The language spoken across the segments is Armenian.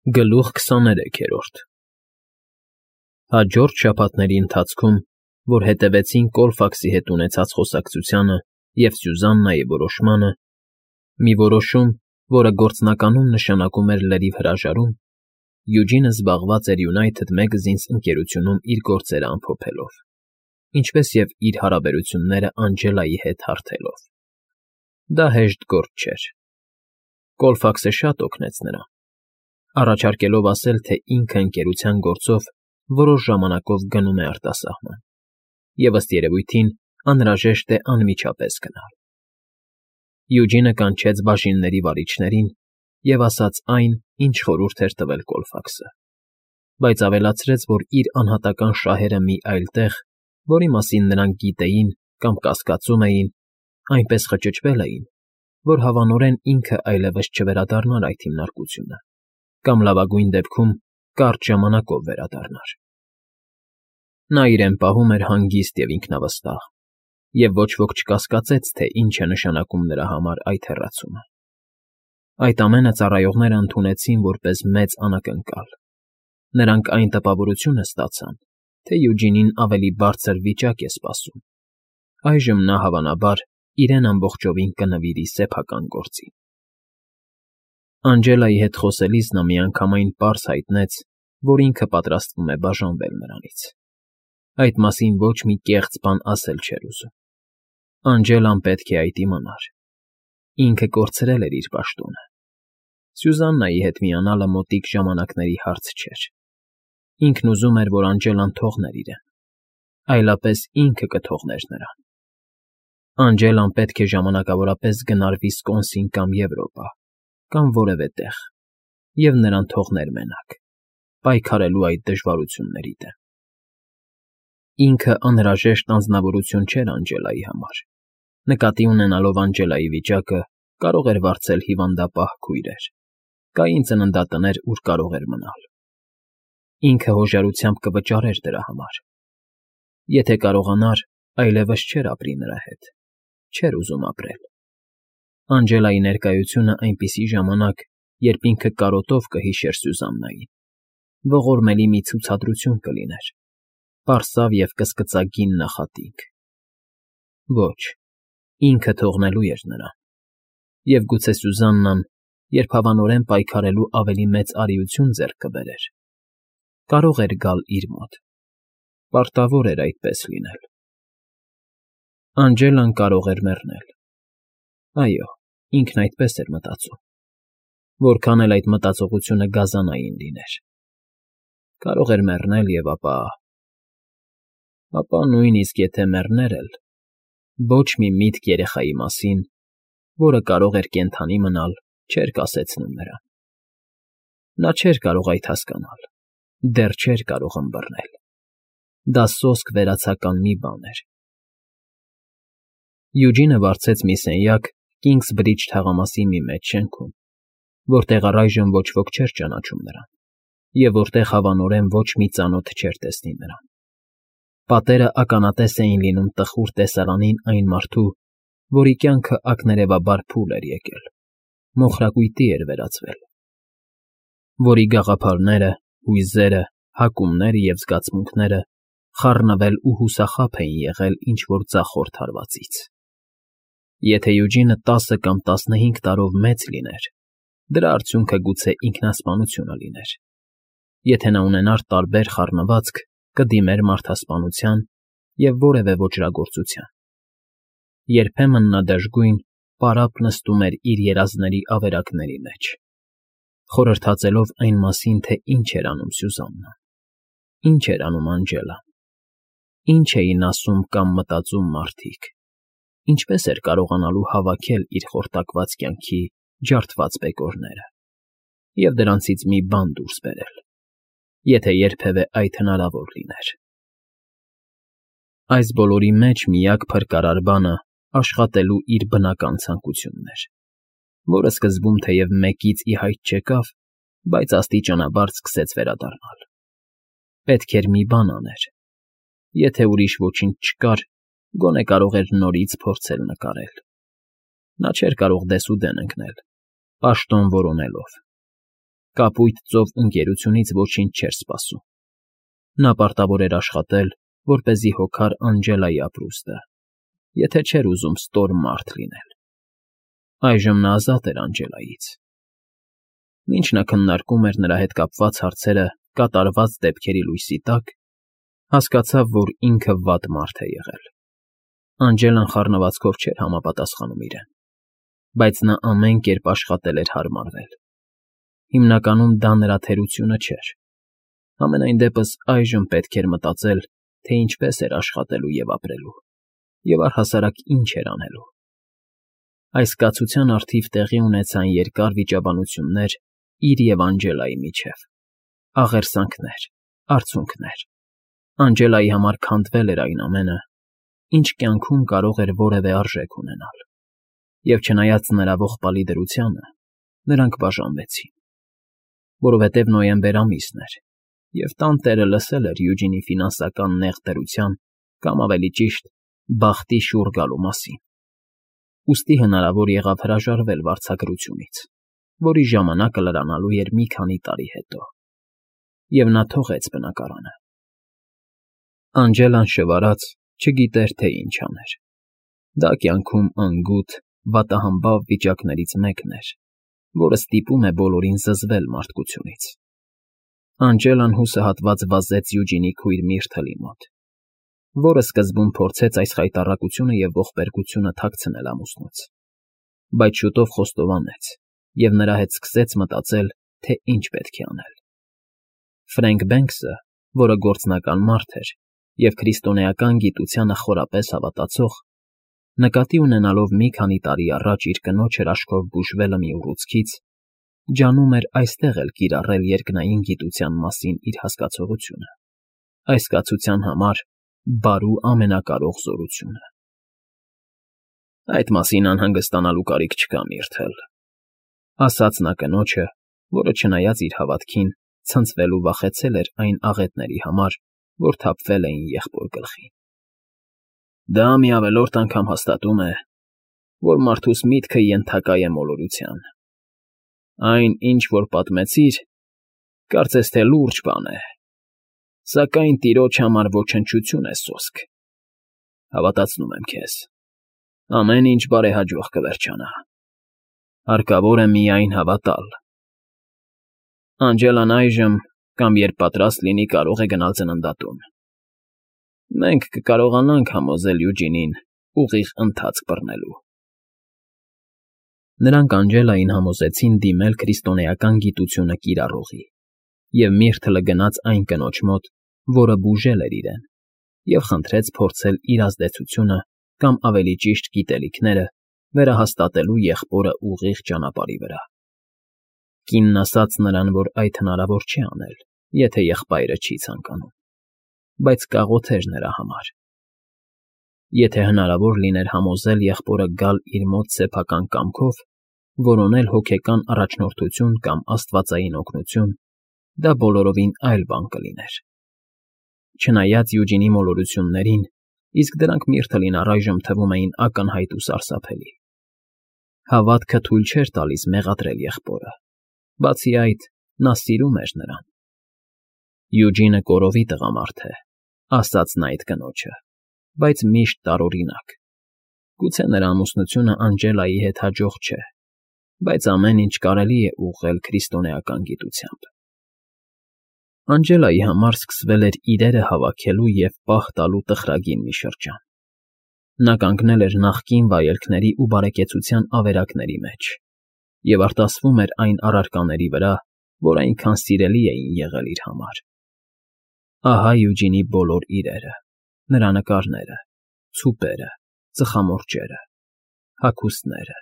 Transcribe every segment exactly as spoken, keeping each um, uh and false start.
Գլուխ քսաներեքերորդ Հաջորդ շաբաթների ընթացքում, որ հետևեցին Կոլֆաքսի հետ ունեցած խոսակցությանը և Սյուզաննայի որոշմանը, մի որոշում, որը գործնականում նշանակում էր լրիվ հրաժարում, Յուջինը զբաղված էր Յունայթեդ Մեգազինս ընկերությունում իր գործերը ամփոփելով, ինչպես և իր հարաբերությունները Անջելայի հետ հարթելով։ Դա հեշտ գործ չէր։ Կոլֆաքսը շատ օգնեց նրան, առաջարկելով ասել, թե ինքը ընկերության գործով որոշ ժամանակով գնում է արտասահման, և ըստ երևույթին անհրաժեշտ է անմիջապես գնալ։ Յուջինը կանչեց բաժինների վարիչներին և ասաց այն, ինչ խորհուրդ էր տվել Կոլֆաքսը, բայց ավելացրեց, որ իր անհատական շահերը մի այլ տեղ, որի մասին նրանք գիտեին կամ կասկածում էին, այնպես խճճվել էին, որ հավանորեն ինքը այլևս չվերադառնար այդ հիմնարկությունը կամ լավագույն դեպքում կարճ ժամանակով վերադառնար։ Նա իրեն պահում էր հանգիստ և ինքնավստահ, և ոչ ոք չկասկածեց, թե ինչ է նշանակում նրա համար այդ հեռացումը։ Այդ ամենը ծառայողները ընդունեցին որպես մեծ անակնկալ։ Նրանք այն տպավորությունը ստացան, թե Յուջինին ավելի բարձր վիճակ է սպասում։ Այժմ նա, հավանաբար, իրեն ամբողջովին կնվիրի սեփական գործին։ Անջելայի հետ խոսելիս նա միանգամայն պարզ հայտնեց, որ ինքը պատրաստվում է բաժանվել նրանից։ Այդ մասին ոչ մի կեղծ բան ասել չէր ուզում։ Անջելան պետք է այդ իմանար։ Ինքը կորցրել էր իր պաշտոնը։ Սյուզաննայի հետ միանալը մոտիկ ժամանակների հարց չէր։ Ինքն ուզում էր, որ Անջելան թողներ իրեն, այլապես ինքը կթողներ նրան։ Անջելան պետք է ժամանակավորապես գնար Վիսկոնսին կամ Եվրոպա, կամ որևէ տեղ, և նրան թողներ մենակ, պայքարելու այդ դժվարությունների դեմ։ Ինքը անհրաժեշտ անձնավորություն չէր Անջելայի համար։ Նկատի ունենալով Անջելայի վիճակը, կարող էր վարձել հիվանդապահ քույրեր, կային ծննդատներ, ուր կարող էր մնալ։ Ինքը հոժարությամբ կվճարեր դրա համար։ Եթե կարողանար, այլևս չէր ապրի նրա հետ, չէր ուզում ապրել։ Անջելայի ներկայությունը այնպիսի ժամանակ, երբ ինքը կարոտով կհիշեր Սյուզաննային, ողորմելի մի ցուցադրություն կլիներ, պարսավ և կսկծագին նախատինք։ Ոչ, ինքը թողնելու էր նրան, և գուցե Սյուզաննան, երբ հավանորեն պայքարելու ավելի մեծ արիություն ձեռք կբերեր, կարող էր գալ իր մոտ։ Պարտավոր էր այդպես լինել։ Անջելան կարող էր մեռնել։ Այո, ինքն այդպես էր մտածում, որքան էլ այդ մտածողությունը գազանային լիներ։ Կարող էր մեռնել և ապա… ապա նույնիսկ եթե մեռներ էլ, ոչ մի միտք երեխայի մասին, որը կարող էր կենդանի մնալ, չէր կասեցնում նրան։ Նա չէր կարող այդ հասկանալ, դեռ չէր կարող ըմբռնել։ Դա սոսկ վերացական մի բան էր։ Յուջինը վարձեց մի սենյակ Քինգսբրիջ թաղամասի մի մեծ շենքում, որտեղ առայժմ ոչ ոք չէր ճանաչում նրան, և որտեղ հավանորեն ոչ մի ծանոթ չէր տեսնի նրան։ Պատերը ականատես էին լինում տխուր տեսարանին այն մարդու, որի կյանքը ակներևաբար փուլ էր եկել, մոխրակույտի էր վերածվել, որի գաղափարները, հույզերը, հակումները և զգացմունքները խառնվել ու հուսախաբ էին եղել ինչ֊որ ձախորդ հարվածից։ Եթե Յուջինը տասը կամ տասնհինգ տարով մեծ լիներ, դրա արդյունքը գուցե ինքնասպանությունը լիներ։ Եթե նա ունենար տարբեր խառնվածք, կդիմեր մարդասպանության և որևէ ոճրագործության։ Երբեմն նա դժգույն, պարապ նստում էր իր երազների ավերակների մեջ, խորհրդածելով այն մասին, թե ինչ էր անում Սյուզաննան, ինչ էր անում Անջելան, ինչ էին ասում կամ մտածում մարդիկ, ինչպես էր կարողանալու հավաքել իր խորտակված կյանքի ջարդված բեկորները և դրանցից մի բան դուրս բերել, եթե երբևէ այդ հնարավոր լիներ։ Այս բոլորի մեջ միակ փրկարար բանը աշխատելու իր բնական ցանկությունն էր, որը սկզբում թեև մեկից ի հայտ չեկավ, բայց աստիճանաբար սկսեց վերադառնալ։ Պետք էր մի բան աներ։ Եթե ուրիշ ոչինչ չկար, գոնե կարող էր նորից փորձել նկարել։ Նա չէր կարող դեսուդեն ընկնել, պաշտոն որոնելով։ կապույտ ծով ընկերությունից ոչինչ չէր սպասում։ Նա պարտավոր էր աշխատել, որպեսզի հոգար Անջելայի ապրուստը, եթե չէր ուզում ստոր մարդ լինել։ Այժմ նա ազատ էր Անջելայից։ Մինչ նա քննարկում էր նրա հետ կապված հարցերը կատարված դեպքերի լույսի տակ, հասկացավ, որ ինքը վատ մարդ է եղել։ Անջելան խառնվածքով չէր համապատասխանում իրեն, բայց նա ամեն կերպ աշխատել էր հարմարվել։ Հիմնականում դա նրա թերությունը չէր։ Համենայն դեպս այժմ պետք էր մտածել, թե ինչպես էր աշխատելու և ապրելու, և առհասարակ ինչ էր անելու։ Այս կացության առթիվ տեղի ունեցան երկար վիճաբանություններ իր և Անջելայի միջև, աղերսանքներ, արցունքներ։ Անջելայի համար քանդվել էր այն ամենը, ինչ կյանքում կարող էր որևէ արժեք ունենալ, և չնայած նրա ողբալի դրությանը, նրանք բաժանվեցին, որովհետև նոյեմբեր ամիսն էր, և տանտերը լսել էր Յուջինի ֆինանսական նեղ դրության կամ, ավելի ճիշտ, բախտի շուռ գալու մասին, ուստի հնարավոր եղավ հրաժարվել վարձատրությունից, որի ժամանակը լրանալու էր մի քանի տարի հետո, և նա թողեց բնակարանը։ Անջելան շվարած չգիտեր, թե ինչ աներ։ Դա կյանքում անգութ, վատահամբավ վիճակներից մեկն էր, որը ստիպում է բոլորին զզվել մարդկությունից։ Անջելան հուսահատված վազեց Յուջինի քույր Միրթլի մոտ, որը սկզբում փորձեց այս խայտառակությունը և ողբերգությունը թաքցնել ամուսնուց, բայց շուտով խոստովանեց և նրա հետ սկսեց մտածել, թե ինչ պետք է անել։ Ֆրենկ Բենքսը, որը գործնական մարդ էր և քրիստոնեական գիտությանը խորապես հավատացող, նկատի ունենալով մի քանի տարի առաջ իր կնոջ հրաշքով բուժվելը մի ուռուցքից, ջանում էր այստեղ էլ կիրառել երկնային գիտության մասին իր հասկացողությունը, այս կացության համար բարու ամենակարող զորությունը։ Այդ մասին անհանգստանալու կարիք չկա, Միրթլ, ասաց նա կնոջը, որը չնայած իր հավատքին, ցնցվելու վախեցել էր այն աղետների համար, որ թափվել էին եղբոր գլխին։ Դա մի ավելորդ անգամ հաստատում է, որ մարդուս միտքը ենթակա է մոլորության։ Այն, ինչ որ պատմեցիր, կարծես թե լուրջ բան է, սակայն տիրոջ համար ոչնչություն է սոսկ։ Հավատացնում եմ քեզ, ամեն ինչ բարեհաջող կվերջանա։ Հարկավոր է միայն հավատալ։ Անջելան այժմ, կամ երբ պատրաստ լինի, կարող է գնալ ծննդատուն։ Մենք կկարողանանք համոզել Յուջինին ուղիղ ընթացք բռնելու։ Նրանք Անջելային համոզեցին դիմել քրիստոնեական գիտությունը կիրառողի, և Միրթլը գնաց այն կնոջ մոտ, որը բուժել էր իրեն, և խնդրեց փորձել իր ազդեցությունը կամ, ավելի ճիշտ, գիտելիքները վերահաստատելու եղբորը ուղիղ ճանապարհի վրա։ Կինն ասաց նրան, որ այդ հնարավոր չէ անել, եթե եղբայրը չի ցանկանում, բայց կաղոթ էր նրա համար։ Եթե հնարավոր լիներ համոզել եղբորը գալ իր մոտ սեփական կամքով, որոնել հոգեկան առաջնորդություն կամ աստվածային օգնություն, դա բոլորովին այլ բան կլիներ։ Չնայած Յուջինի մոլորություններին, իսկ դրանք Միրթլին առայժմ թվում էին ակնհայտ ու սարսափելի։ Հավատքը թույլ չէր տալիս մեղադրել եղբորը, բացի այդ, նա սիրում էր նրան։ Յուջինը կորովի տղամարդ է, ասաց նա այդ կնոջը, բայց միշտ տարօրինակ։ Գուցե նրա ամուսնությունը Անջելայի հետ հաջող չէ, բայց ամեն ինչ կարելի է ուղղել քրիստոնեական գիտությամբ։ Անջելայի համար սկսվել էր իրերը հավաքելու և պահ տալու տխրագին մի շրջան։ Նա կանգնել էր նախկին վայելքների ու բարեկեցության ավերակների մեջ և արտասվում էր այն առարկաների վրա, որ այնքան սիրելի էին եղել իր համար։ Ահա Յուջինի բոլոր իրերը, նրա նկարները, ցուպերը, ծխամորճերը, հագուստները։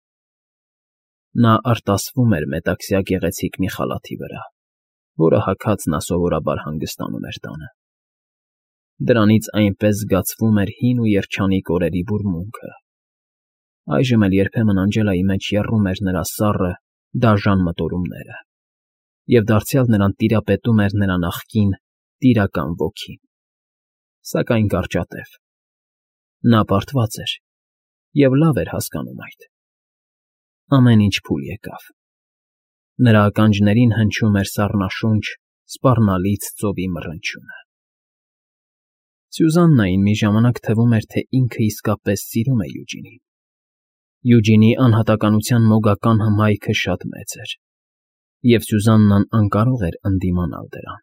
Նա արտասվում էր մետաքսյա գեղեցիկ մի խալաթի վրա, որը հագած նա սովորաբար հանգստանում էր տանը։ Դրանից այնպես զգացվում էր հին ու երջանիկ օրերի բուրմունքը։ Այժմ էլ երբեմն Անջելայի մեջ եռում էր նրա սառը, դաժան մտորումները, և դարձյալ նրան տիրապետում էր նրա նախկին, տիրական ոգին, սակայն կարճատև։ Նա պարտված էր և լավ էր հասկանում այդ։ Ամեն ինչ փուլ եկավ։ Նրա ականջներին հնչում էր սառնաշունչ, սպառնալից ծովի մռնչյունը։ Սյուզաննային մի ժամանակ թվում էր, թե ինքը իսկապես սիրում է Յուջինին։ Յուջինի անհատականության մոգական հմայքը շատ մեծ էր, և Սյուզաննան անկարող էր ընդդիմանալ դրան։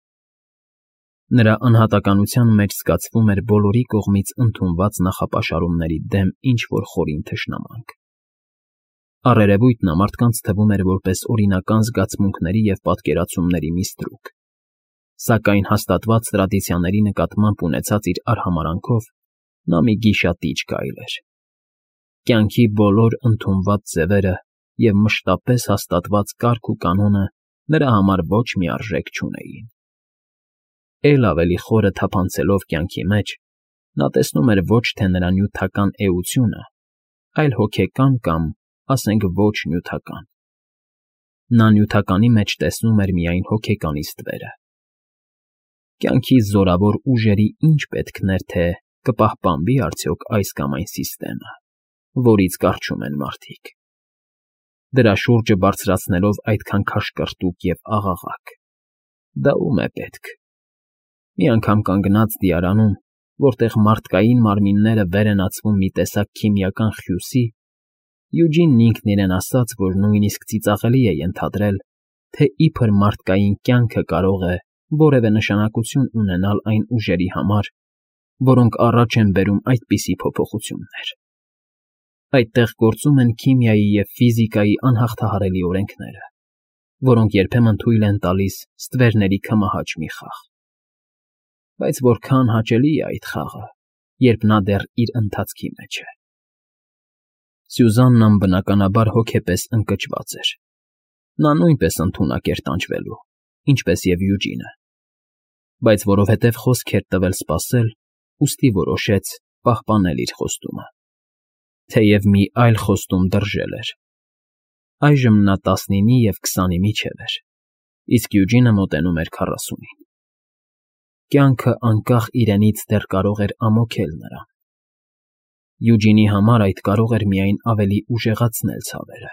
Նրա անհատականության մեջ զգացվում էր բոլորի կողմից ընդունված նախապաշարումների դեմ ինչ-որ խորին թշնամանք։ Առերևույթ նա մարդկանց թվում էր որպես օրինական զգացմունքների և պատկերացումների մի ստրուկ, սակայն հաստատված տրադիցիաների նկատմամբ ունեցած իր արհամարհանքով նա մի գիշատիչ գայլ էր։ Կյանքի բոլոր ընդունված ձևերը և մշտապես հաստատված կարգ ու կանոնը նրա համար ոչ մի արժեք չունեին։ Էլ ավելի խորը թափանցելով կյանքի մեջ, նա տեսնում էր ոչ թե նրա նյութական էությունը, այլ հոգեկան կամ, ասենք, ոչ նյութական։ Նա նյութականի մեջ տեսնում էր միայն հոգեկանի ստվերը։ Կյանքի զորավոր ուժերի ինչ պետքն էր, թե կպահպանվի արդյոք այս կամ այն սիստեմը, որից կառչում են մարդիկ, դրա շուրջը բարձրացնելով այդքան քաշկրտուկ և աղաղակ։ Դա ում է պետք։ Մի անգամ կանգնած դիարանում, որտեղ մարդկային մարմինները վեր են ածվում մի տեսակ քիմիական խյուսի, Յուջինն ինքն իրեն ասաց, որ նույնիսկ ծիծաղելի է ենթադրել, թե իբր մարդկային կյանքը կարող է որևէ նշանակություն ունենալ այն ուժերի համար, որոնք առաջ են բերում այդպիսի փոփոխություններ։ Այդտեղ գործում են քիմիայի և ֆիզիկայի անհաղթահարելի օրենքները, որոնք երբեմն թույլ են տալիս ստվերների քմահաճ մի խաղ։ Բայց որքան հաճելի է այդ խաղը, երբ նա դեռ իր ընթացքի մեջ է։ Սյուզաննան բնականաբար հոգեպես ընկճված էր։ Նա նույնպես ընդունակ էր տանջվելու, ինչպես և Յուջինը, բայց որովհետև խոսք էր տվել սպասել, ուստի որոշեց պահպանել իր խոստումը, թեև մի այլ խոստում դրժել էր։ Այժմ նա տասնինի և քսանի միջև էր, իսկ Յուջինը մոտենում էր քառասունին։ Կյանքը անկախ իրենից դեռ կարող էր ամոթել նրան։ Յուջինի համար այդ կարող էր միայն ավելի ուժեղացնել ցավերը։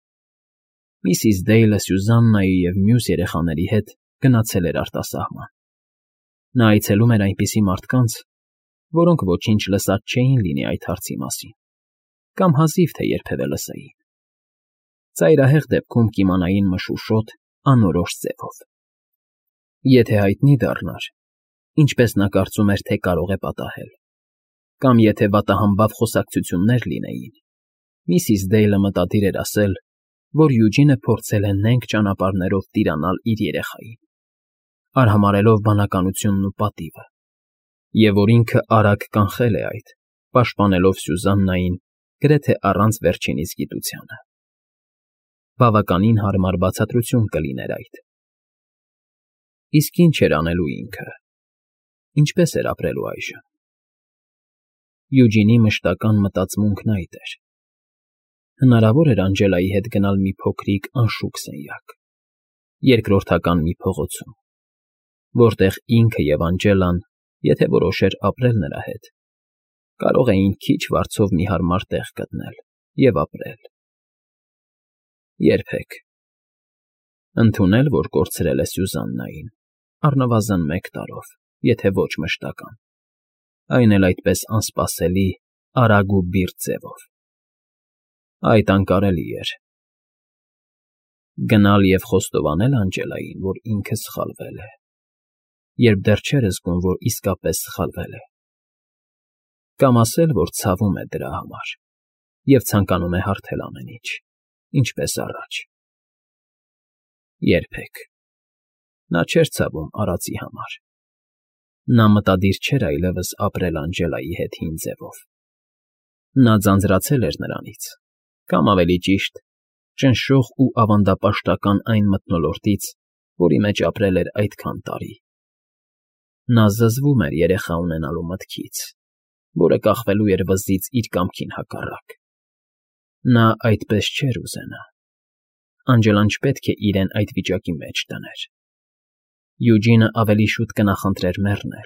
Միսիս Դեյլը Սյուզաննայի և մյուս երեխաների հետ գնացել էր արտասահման։ Նա այցելում էր այնպիսի մարդկանց, որոնք ոչինչ լսած չէին լինի այդ հարցի մասին, կամ հազիվ թե երբևէ լսեին։ Ծայրահեղ դեպքում կիմանային մշուշոտ, անորոշ ձևով։ Եթե հայտնի դառնար, ինչպես նա կարծում էր, թե կարող է պատահել, կամ եթե վատահամբավ խոսակցություններ լինեին, Միսիս Դեյլը մտադիր էր ասել, որ Յուջինը փորձել է նենգ ճանապարհներով տիրանալ իր երեխային, արհամարհելով բանականությունն ու պատիվը, և որ ինքը արագ կանխել է այդ, պաշտպանելով Սյուզաննային գրեթե առանց վերջինիս գիտությանը։ Բավականին հարմար բացատրություն կլիներ այդ։ Իսկ ինչ էր անելու ինքը։ Ինչպես էր ապրելու այժմ։ Յուջինի մշտական մտածմունքն այդ էր։ Հնարավոր էր Անջելայի հետ գնալ մի փոքրիկ անշուք սենյակ, երկրորդական մի փողոցում, որտեղ ինքը և Անջելան, եթե որոշեր ապրել նրա հետ, կարող էին քիչ վարձով մի հարմար տեղ գտնել և ապրել։ Երբեք։ Ընդունել, որ կորցրել է Սյուզաննային, առնվազն մեկ տարով, եթե ոչ մշտական, այն էլ այդպես անսպասելի, արագ ու բիրտ ձևով։ Այդ անկարելի էր։ Գնալ և խոստովանել Անջելային, որ ինքը սխալվել է, երբ դեռ չէր զգում, որ իսկապես սխալվել է, կամ ասել, որ ցավում է դրա համար և ցանկանում է հարթել ամեն ինչ, ինչպես առաջ։ Երբեք։ Նա չէր ցավում արածի համար։ Նա մտադիր չէր այլևս ապրել Անջելայի հետ հին ձևով։ Նա ձանձրացել էր նրանից, կամ ավելի ճիշտ, ճնշող ու ավանդապաշտական այն մթնոլորտից, որի մեջ ապրել էր այդքան տարի։ Նա զզվում էր երեխա ունենալու մտքից, որը կախվելու էր վզից իր կամքին հակառակ։ Նա այդպես չէր ուզենա։ Անջելան չպետք է իրեն այդ վիճակի մեջ դներ։ Յուջինը ավելի շուտ կնախընտրեր մեռնել։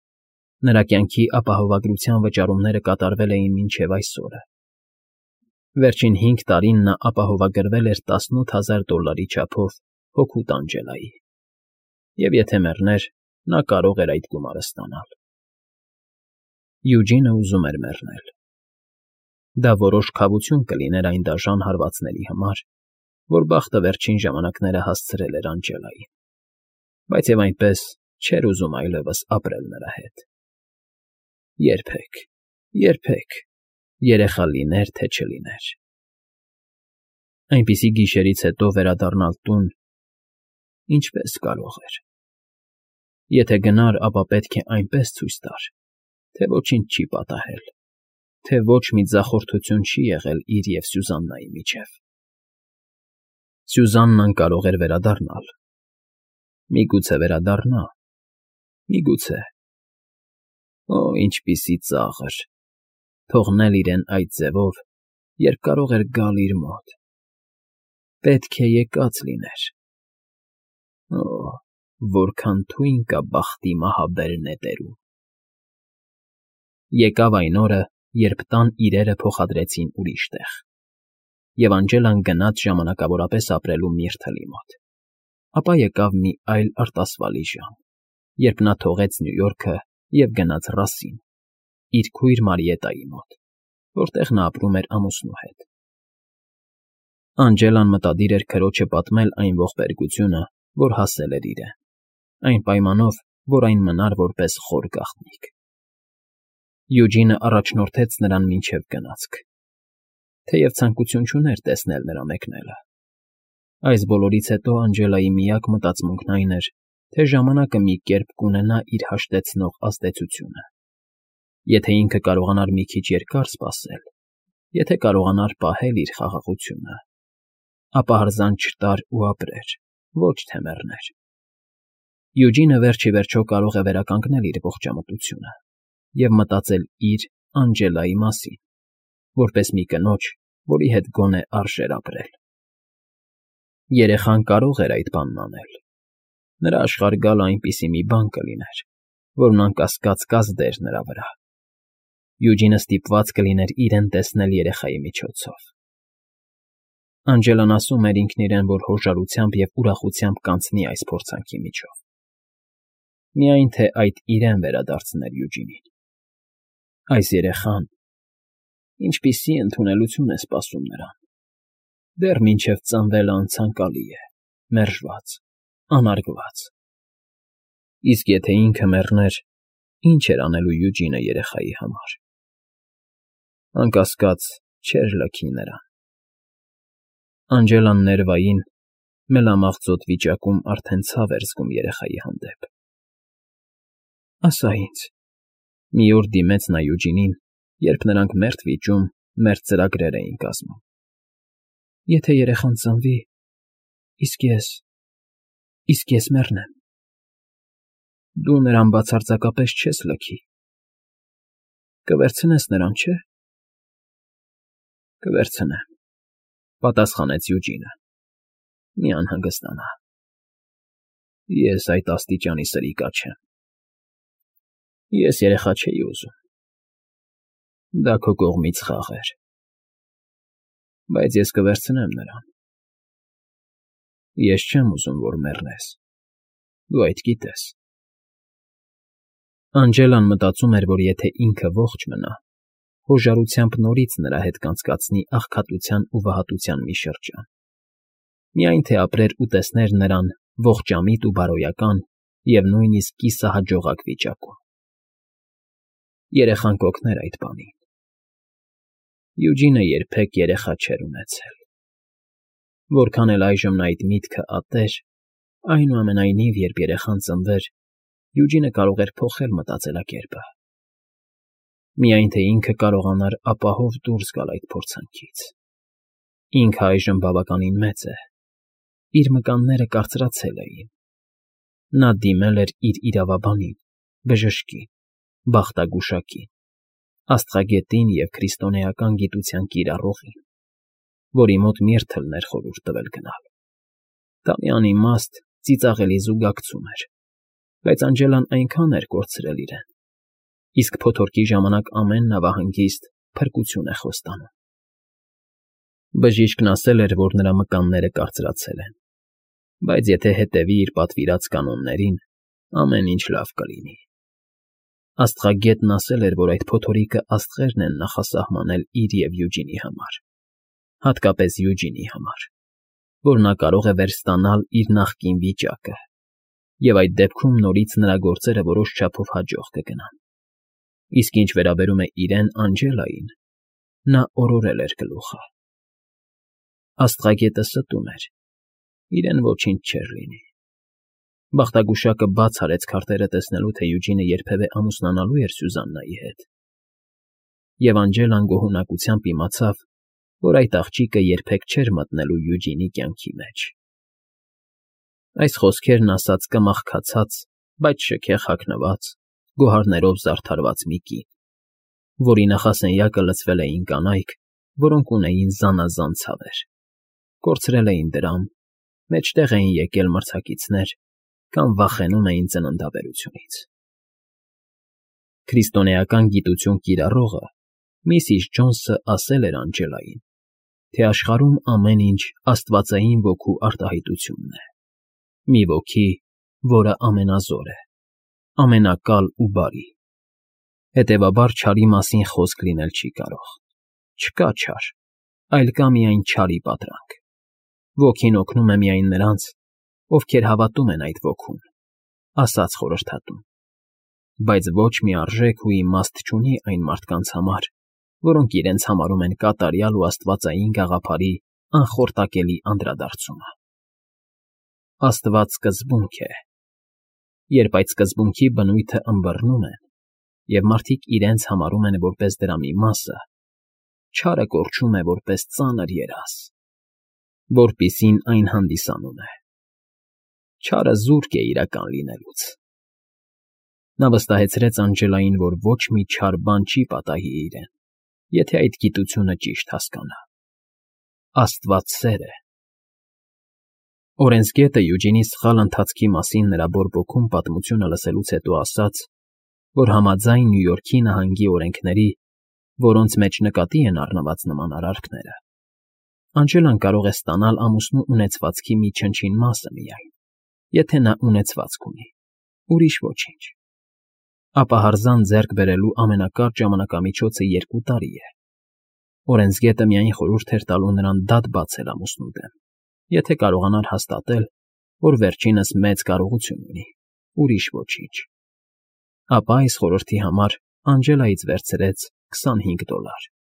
Նրա կյանքի ապահովագրության վճարումները կատարվել էին մինչև այս օրը։ Վերջին հինգ տարին նա ապահովագրվել էր տասնութ հազար դոլարի չափով հօգուտ Անգելայի, և եթե մեռներ, նա կարող էր այդ գումարը ստանալ։ Յուջինը ուզում էր մեռնել։ Դա որոշ քավություն կլիներ այն դաժան հարվածների համար, որ բախտը վերջին ժամանակները հասցրել էր Անգելային, բայց և այնպես չէր ուզում այլևս ապրել նրա հետ։ Երբեք, երբեք, երեխա լիներ, թե չլիներ։ Այնպիսի գիշերից հետո վերադառնալ տուն ինչպե՞ս կարող էր։ Եթե գնար, ապա պետք է այնպես ցույց տար, թե ոչինչ չի պատահել, թե ոչ մի ձախորդություն չի եղել իր և Սյուզաննայի միջև։ Սյուզաննան կարող էր վերադառնալ։ Միգուցե վերադառնա, միգուցե… Օ, ինչպիսի ծաղր… թողնել իրեն այդ ձևով, երբ կարող էր գալ իր մոտ… Պետք է եկած լիներ… Օ, որքան թույն կա բախտի մահաբեր նետերում… Եկավ այն օրը, երբ տան իրերը փոխադրեցին ուրիշ տեղ, և Անգելան գնաց ժամանակավորապես ապրելու Միրթլի մոտ, ապա եկավ մի այլ արտասվալի ժամ, երբ նա թողեց Նյու Յորքը և գնաց Ռասսին, իր քույր Մարիետայի մոտ, որտեղ նա ապրում էր ամուսնու հետ։ Անգելան մտադիր էր քրոջը պատմել այն ողբերգությունը, որ հասել էր իրեն, այն պայմանով, որ այն մնար որպես խոր գաղտնիք։ Յուջինը առաջնորդեց նրան մինչև գնացք, թեև ցանկություն չուներ տեսնել նրա մեկնելը։ Այս բոլորից հետո Անգելայի միակ մտածմունքն այն էր, թե ժամանակը մի կերպ կունենա իր հաշտեցնող ազդեցությունը։ Եթե ինքը կարողանար մի քիչ երկար սպասել, եթե կարողանար պահել իր խաղաղությունը, ապա հրզանջ չտար ու ապրեր, ոչ թե մեռներ։ Յուջինը վերջ ի վերջո կարող է վերականգնել իր ողջամտությունը և մտածել իր՝ Անգելայի մասին, որպես մի կնոջ, որի հետ գոնե արժեր ապրել։ Երեխան կարող էր այդ բանն անել։ Նրա աշխարհ գալը այնպիսի մի բան կլիներ, որն անկասկած կազդեր նրա վրա։ Յուջինը ստիպված կլիներ իրեն տեսնել երեխայի միջոցով։ Անգելան ասում էր ինքն իրեն, որ հոժարությամբ և ուրախությամբ կանցնի այս փորձանքի միջով։ Միայն թե այդ իրեն վերադարձներ Յուջինին։ Այս երեխան… ինչպիսի ընդունելություն է սպասում նրան… Դեռ մինչև ծնվելը անցանկալի է, մերժված, անարգված… Իսկ եթե ինքը մեռներ, ի՞նչ էր անելու Յուջինը երեխայի համար… Անկասկած, չէր լքի նրան։ Անգելան ներվային, մելամաղձոտ վիճակում արդեն ցավ էր զգում երեխայի հանդեպ։ Ասա ինձ…֊ մի օր դիմեց նա Յուջինին, երբ նրանք մերթ վիճում, մերթ ծրագրեր էին կազմում։֊ Եթե երեխան ծնվի, իսկ ես… իսկ ես մեռնեմ… Դու նրան բացարձակապես չես լքի… Կվերցնես նրան, չէ՞… Կվերցնեմ…֊ պատասխանեց Յուջինը։֊ Մի անհանգստանա… Ես այդ աստիճանի սրիկա չեմ… Ես երեխա չէի ուզում… Դա քո կողմից խաղ էր… Բայց ես կվերցնեմ նրան… Ես չեմ ուզում, որ մեռնես… Դու այդ գիտես… Անգելան մտածում էր, որ եթե ինքը ողջ մնա, հոժարությամբ նորից նրա հետ կանցկացնի աղքատության ու վհատության մի շրջան, միայն թե ապրեր ու տեսներ նրան ողջամիտ ու բարոյական և նույնիսկ կիսահաջողակ վիճակում։ Երեխան կօգներ այդ բանին… Յուջինը երբեք երեխա չէր ունեցել… Որքան էլ այժմ նա այդ միտքը ատեր, այնուամենայնիվ, երբ երեխան ծնվեր, Յուջինը կարող էր փոխել մտածելակերպը… Միայն թե ինքը կարողանար ապահով դուրս գալ այդ փորձանքից… Ինքը այժմ բավականին մեծ է, իր մկանները կարծրացել էին… Նա դիմել էր իր իրավաբանին, բժշկին, բախտագուշակին, աստղագետին և քրիստոնեական գիտության կիրառողին, որի մոտ Միրթլն էր խորհուրդ տվել գնալ… Դա մի անիմաստ, ծիծաղելի զուգակցում էր, բայց Անգելան այնքան էր կորցրել իրեն, իսկ փոթորկի ժամանակ ամեն նավահանգիստ փրկություն է խոստանում։ Բժիշկն ասել էր, որ նրա մկանները կարծրացել են, բայց եթե հետևի իր պատվիրած կանոններին, ամեն ինչ լավ կլինի։ Աստղագետն ասել էր, որ այդ փոթորիկը աստղերն են նախասահմանել իր և Յուջինի համար, հատկապես Յուջինի համար, որ նա կարող է վերստանալ իր նախկին վիճակը, և այդ դեպքում նորից նրա գործերը որոշ չափով հաջող կգնան։ Իսկ ինչ վերաբերում է իրեն Անջելային, նա օրորել էր գլուխը։ Աստղագետը ստում էր, իրեն ոչինչ չէր լինի։ Բախտագուշակը բաց արեց քարտերը տեսնելու, թե Յուջինը երբևէ ամուսնանալու էր Սյուզաննայի հետ, և Անջելան գոհունակությամբ իմացավ, որ այդ աղջիկը երբեք չէր մտնելու Յուջինի կյանքի մեջ։ Այս խոսքերն ասաց կմախքացած, բայց շքեղ հագնված, գոհարներով զարդարված մի կին, որի նախասենյակը լցվել էին կանայք, որոնք ունեին զանազան ցավեր, կորցրել էին դրամ, մեջտեղ էին եկել մրցակիցներ կամ վախենում էին ծննդաբերությունից։ Քրիստոնեական գիտություն կիրառողը միսիս Ջոնսը ասել էր Անջելային, թե աշխարհում ամեն ինչ աստվածային ոգու արտահայտությունն է, մի ոգի, որը ամենազոր է, ամենակալ ու բարի, հետևաբար չարի մասին խոսք լինել չի կարող, չկա չար, այլ կա միայն չարի պատրանք։ Ոգին օգնում է միայն նրանց, ովքեր հավատում են այդ ոգուն, ասաց խորհրդատուն, բայց ոչ մի արժեք ու իմաստ չունի այն մարդկանց համար, որոնք իրենց համարում են կատարյալ ու աստվածային գաղափարի անխորտակելի անդրադարձումը։ Աստված սկզբունք է։ Երբ այդ սկզբունքի բնույթը ըմբռնում են, և մարդիկ իրենց համարում են որպես դրա մի մասը, չարը կորչում է որպես ծանր երազ, որպիսին այն հանդիսանում է։ Չարը զուրկ է իրական լինելուց։ Նա վստահեցրեց Անջելային, որ ոչ մի չար բան չի պատահի իրեն, եթե այդ գիտությունը ճիշտ հասկանա։ Աստված սեր է։ Օրենսգետը Յուջինի սխալ ընթացքի մասին նրա բորբոքում պատմությունը լսելուց հետո ասաց, որ համաձայն Նյու Յորքի նահանգի օրենքների, որոնց մեջ նկատի են առնված նման արարքները, Անջելան կարող է ստանալ ամուսնու ունեցվածքի մի չնչին մասը միայն, եթե նա ունեցվածք ունի, ուրիշ ոչինչ։ Ապա հարզան ձեռք բերելու ամենակարճ ժամանակամիջոցը երկու տարի է։ Օրենսգետը միայն խորհուրդ էր տալու նրան դատ բացել ամուսնու դեմ, եթե կարողանար հաստատել, որ վերջինս մեծ կարողություն ունի, ուրիշ ոչինչ։ Ապա այս խորհրդի համար Անջելայից վերցրեց քսանհինգ դոլար։